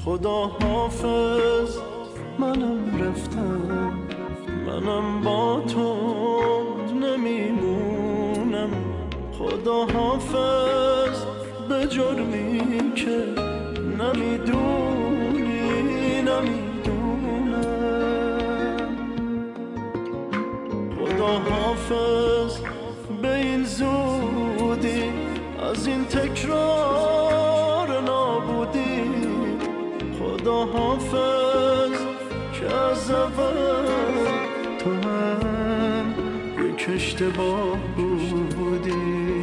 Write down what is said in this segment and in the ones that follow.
خدا حافظ منم رفتم، منم با تو نمیمونم. خدا حافظ به جرمی که نمیدونی نمیدونم. خدا حافظ به این زودی از این تکرار نابودی. خدا حافظ که از اول تو هم یک اشتباه بودی.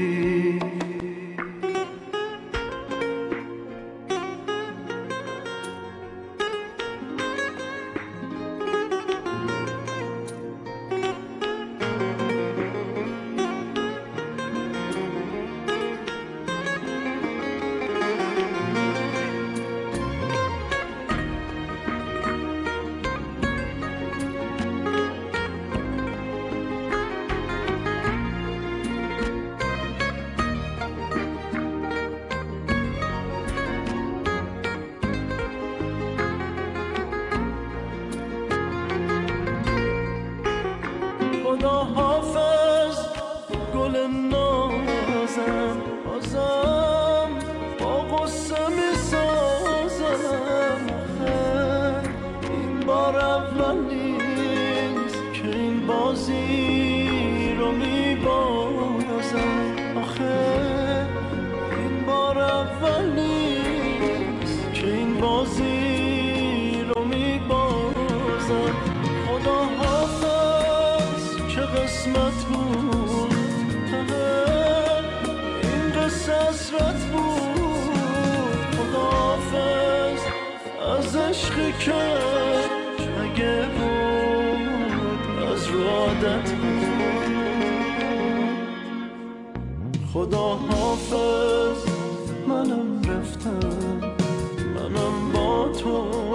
خدا حافظ گل نازم، بازم با غصه می سازم. این بار اول نیست که این بازی رو می بازم. آخه این بار اول نیست که این بازی رو می بازم. خدا حافظ که قسمت بود، این قصه حسرت بود. خدا حافظ از عشقی که مگه بود، از رو عادت بود. خدا حافظ منم رفتم، منم با تو